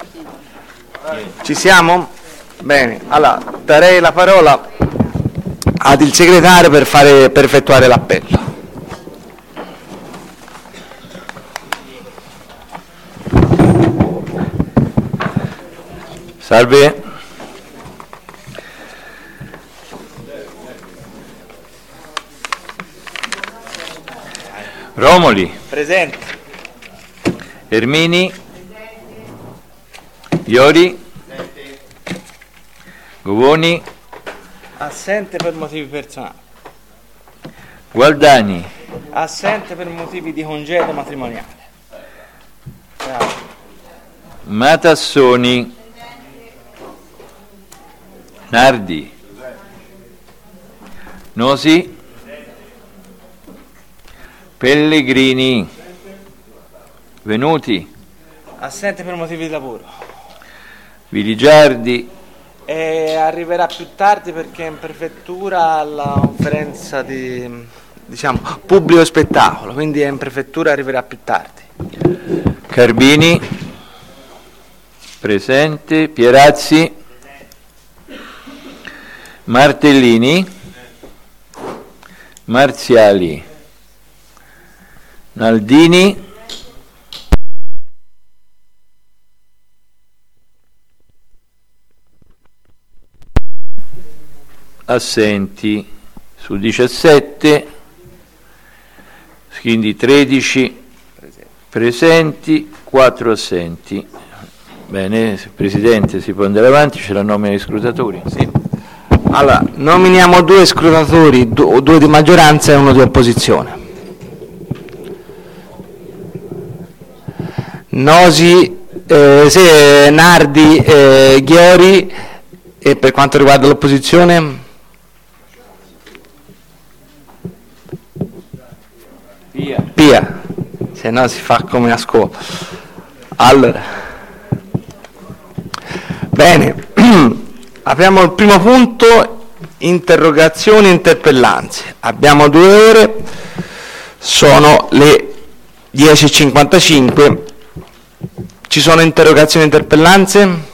Ci siamo? Bene, allora darei la parola ad il segretario per effettuare l'appello. Salve. Romoli. Presente. Ermini. Iori. Govoni. Assente per motivi personali. Gualdani. Assente per motivi di congedo matrimoniale. Grazie. Matassoni. Nardi. Nosi. Pellegrini. Venuti. Assente per motivi di lavoro. Viligiardi. E arriverà più tardi perché è in prefettura alla conferenza di, pubblico spettacolo, quindi è in prefettura e arriverà più tardi. Carbini. Presente. Pierazzi. Martellini. Marziali. Naldini. Assenti su 17, quindi 13 presenti, 4 assenti. Bene, Presidente, si può andare avanti, c'è la nomina dei scrutatori. Sì. Allora, nominiamo 2 scrutatori, 2 di maggioranza e 1 di opposizione. Nosi, Nardi, Ghiori, e per quanto riguarda l'opposizione? Pia, se no si fa come a scuola. Allora, bene, apriamo il primo punto, interrogazioni e interpellanze. Abbiamo 2 ore, sono le 10:55. Ci sono interrogazioni e interpellanze?